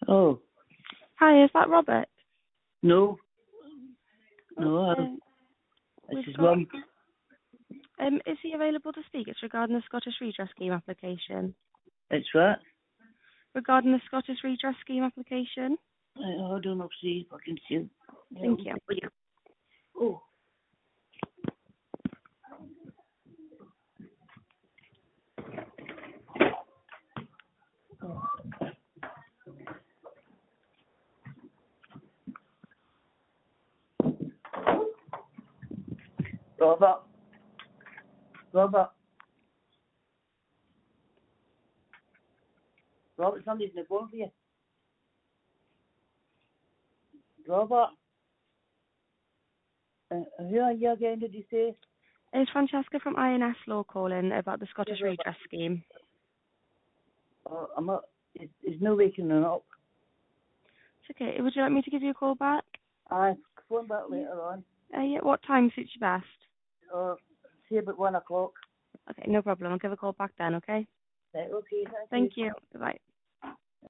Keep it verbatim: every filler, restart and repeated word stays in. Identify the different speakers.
Speaker 1: Oh,
Speaker 2: Hi, is that Robert?
Speaker 1: no, no, uh,
Speaker 2: Um,
Speaker 1: this
Speaker 2: we've
Speaker 1: is
Speaker 2: got.
Speaker 1: one.
Speaker 2: Um, is he available to speak? It's regarding the Scottish Redress Scheme application.
Speaker 1: It's what?
Speaker 2: Regarding the Scottish Redress Scheme application.
Speaker 1: I, I don't know, see if I can see. Yeah,
Speaker 2: Thank you.
Speaker 1: yeah. Oh. Robert, Robert, Robert, somebody's in the phone for you. Robert, uh, who are you again, did you say?
Speaker 2: It's Francesca from I N S Law calling about the Scottish
Speaker 1: Yes, Robert.
Speaker 2: Redress Scheme.
Speaker 1: Oh, I'm not, it's, it's no waking up.
Speaker 2: It's okay. Would you like me to give you a call back?
Speaker 1: I phone back later on.
Speaker 2: Uh, yeah. What time suits you best?
Speaker 1: Or say about one o'clock.
Speaker 2: Okay, no problem. I'll give a call back then. Okay.
Speaker 1: Right, okay, thank you.
Speaker 2: Thank you. Bye.